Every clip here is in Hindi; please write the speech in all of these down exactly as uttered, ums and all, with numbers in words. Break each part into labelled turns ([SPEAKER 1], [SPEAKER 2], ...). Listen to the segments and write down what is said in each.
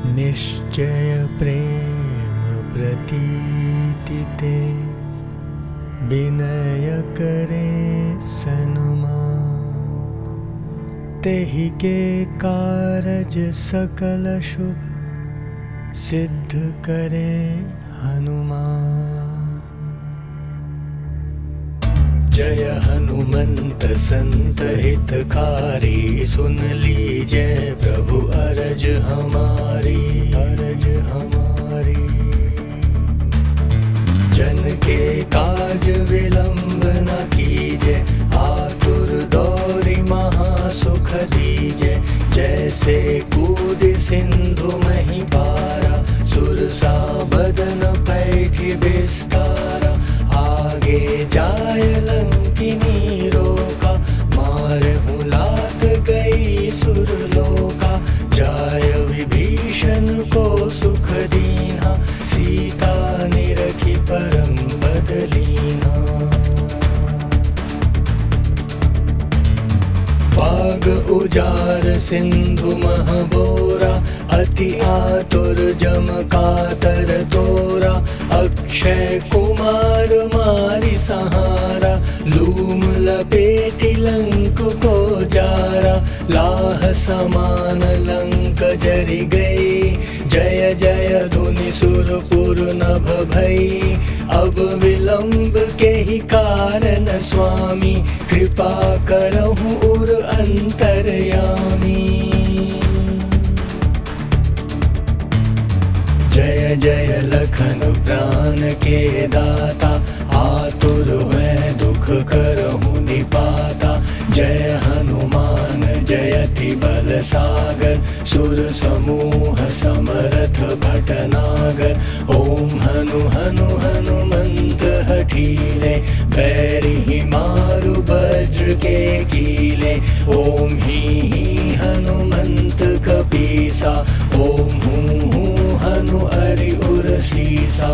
[SPEAKER 1] निश्चय प्रेम प्रतीति ते, विनय करे सनुमान। तेहि के कारज सकल शुभ, सिद्ध करे हनुमान। जय हनुमंत संत हितकारी, सुन लीजय प्रभु अरज हमारी, अरज हमारी। जन के काज विलंब न कीजय, आतुर दौरी महासुख दीजय। जैसे कूद सिंधु मही पारा, सुरसा बदन पैठि विस्तारा। आगे जाय लंकिनी रोका, मारहु लात गई सुरलोका। जाय विभीषण को सुख दीन्हा, सीता निरखी परम बदलीना। पाग उजार सिंधु मह बोरा, अति आतुर जम कातर तोरा। अक्षय कुमार मारि सहारा, लूम लपेटि लंक को जारा। लाह समान लंक जरि गई, जय जय धुनि सुरपुर नभ भई। अब विलंब के ही कारण स्वामी, कृपा करहु उर अंतरयामी। जय जय लखन प्राण के दाता, आतुर है दुख करहु निपाता। जय हनुमान जयति बल सागर, सुर समूह समरथ भटनागर। ओम हनु हनु हनुमंत हठीले, बैरिहि मारु वज्र के कीले। ओम ही ही हनुमंत कपीसा, ओम हूँ हूँ हनु अरि उर सीसा।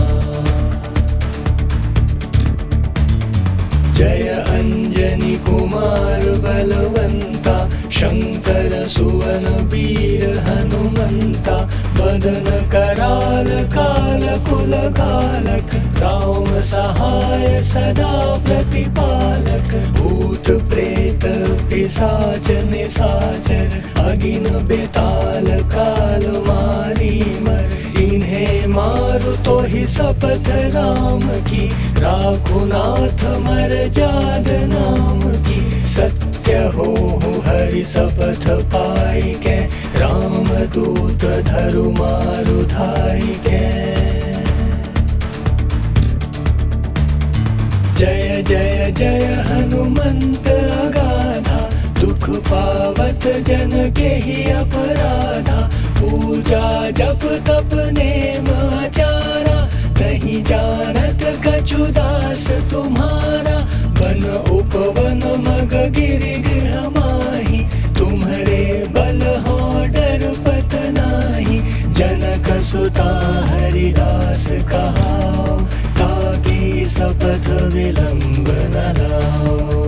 [SPEAKER 1] जय अंजनी कुमार बलवंता, शंकर सुवन वीर हनुमंता। बदन कराल काल कुल कालक, राम सहाय सदा प्रतिपालक। भूत प्रेत पिशाच निशाचर, अगिन बेताल काल मारी मर। इन्हें मारु तो ही शपथ राम की, राखु नाथ मर जाद नाम की। सत्य हो हरि शपथ पाई के, राम दूत धरु मारु धाई के। जय जय जय हनुमंत अगाधा, दुख पावत जन के ही अपराधा। पूजा जप तप नेम आचारा, नहीं जानत कछु दास तुम्हारा। बन उपवन मग गिरि गृह माही, तुम्हारे बल हो डरपत नाही। जनक सुता हरिदास कहाओ, ताकि शपथ विलंब न लाओ।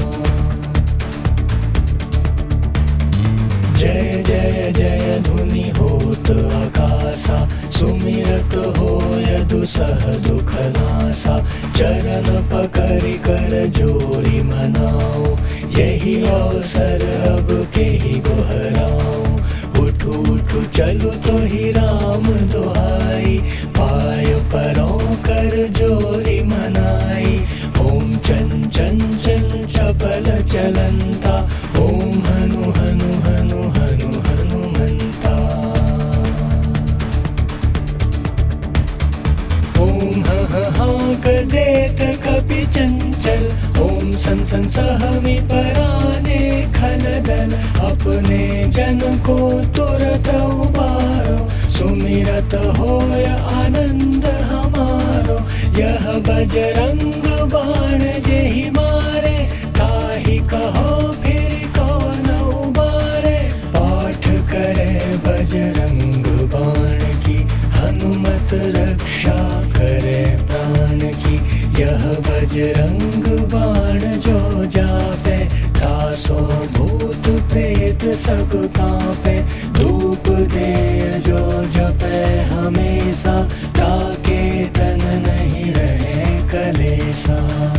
[SPEAKER 1] जय जय जय धुनि होत आकाशा, सुमिरत होय दुसह दुख नासा। चरण पकड़ि कर जोरी मनाओ, यही अवसर अब के ही गोहराओ। उठु उठु चलु तो ही राम दुहाई, पाय परों कर जोरी मनाई। ओम चन चन चल चपल चलंता, ओम हनु हनु हनु हनु हनुमंता। ओम ह हाँक देत कपि चंचल, ओम सन सन सहमी पराने खलदल। अपने जन को तुरत उबारो, सुमिरत होय आनंद हमारो। यह बजरंग बाण जेहि मारे, ताहि कहो फिर कौन उबारे। पाठ करे बजरंग बाण की, हनुमत रक्षा करे प्राण की। यह बजरंग बाण जो जापे, तासो भूत प्रेत सब कांपे। धूप दे जो जपे हमेशा, ताके तन नहीं रहे कलेसा।